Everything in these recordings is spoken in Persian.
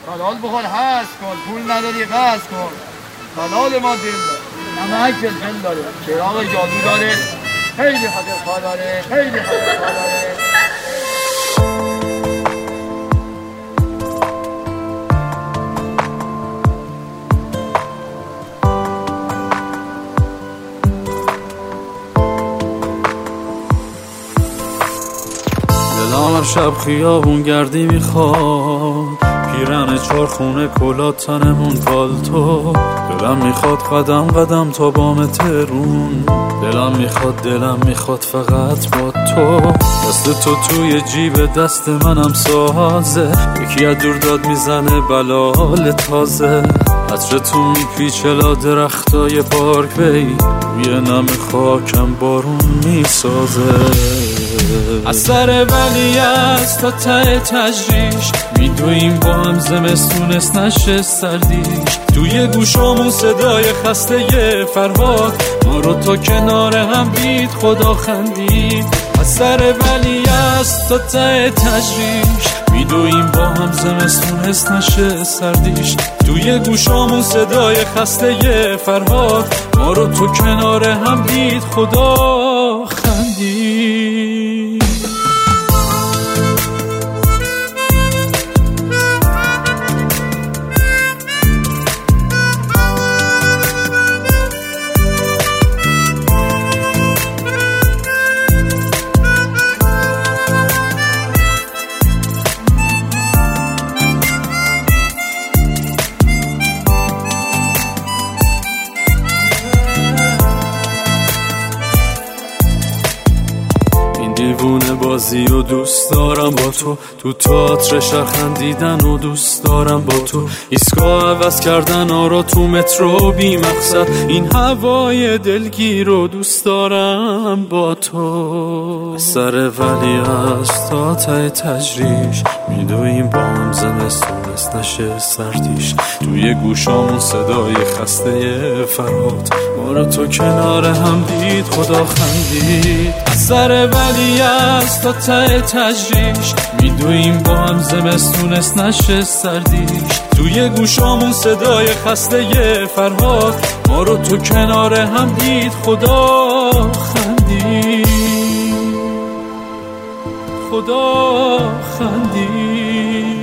حلال بخور هست کن، پول نداری قصد کن. حلال ما دل داره، نمک فلفل داره، چراغ جادو داره، خیلی حقیقت داره، خیلی حقیقت داره. دلم هر شب خیابون گردی میخواد، پیرن چارخونه کلاه تنمون پالتو. دلم میخواد قدم قدم تا بام ترون، دلم میخواد فقط با تو. دست تو توی جیب دست منم سازه، یکی از دور داد میزنه بلال تازه. عطر تو میپیچه لا درختای پارک وی، روی نم خاکم بارون میسازه. از سر ولیعصر تا ته تجریش، میدویم با هم زمستونست نشه سردیش. توی گوشامون صدای خسته فرهاد، ما رو تا کنار هم دید خدا خندید. از سر ولیعصر تا ته تجریش، میدویم با هم زمستونست نشه سردیش. توی گوشامون صدای خسته فرهاد، ما رو تو کنار هم دید خدا خندید. دیوونه بازی و دوست دارم با تو تئاتر شهر خندیدن و دوست دارم با تو. ایستگاه عوض کردن آرا تو مترو بی مقصد، این هوای دلگیر رو دوست دارم با تو. سر ولیعصر تا ته تجریش، میدویم با هم زمستونست نشه سردیش. توی گوشامون صدای خسته فرهاد، ما رو تو کنار هم دید خدا خندید. از سر ولیعصر تا ته تجریش، میدویم با هم زمستونست نشه سردیش. توی گوشامون صدای خسته فرهاد، ما رو تو کنار هم دید خدا خندید، خدا خندید.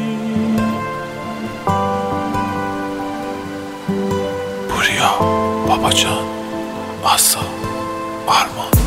پوریا، بابا جان، آسا، آرمان.